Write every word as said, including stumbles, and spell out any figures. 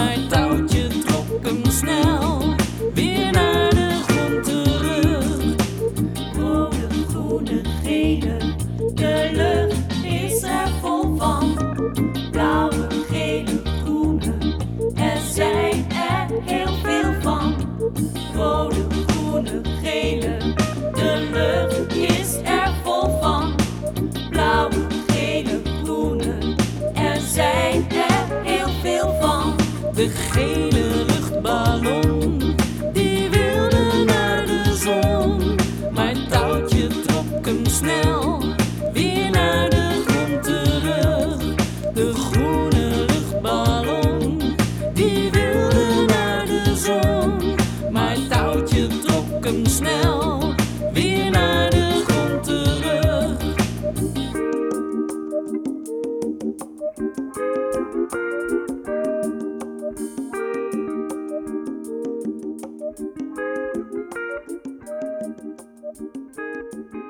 mijn touwtje trok hem snel weer naar de grond terug. Rode, groene, gele, de lucht is er vol van. Blauwe, gele, groene, er zijn er heel veel van. Rode, groene, gele, de lucht is er vol van. Blauwe, gele, groene, er zijn er heel veel van. De gele luchtballon, die wilde naar de zon. Mijn touwtje trok hem snel weer naar de grond terug. De groene luchtballon, die wilde naar de zon. Mijn touwtje trok hem snel weer naar de grond terug. Thank you.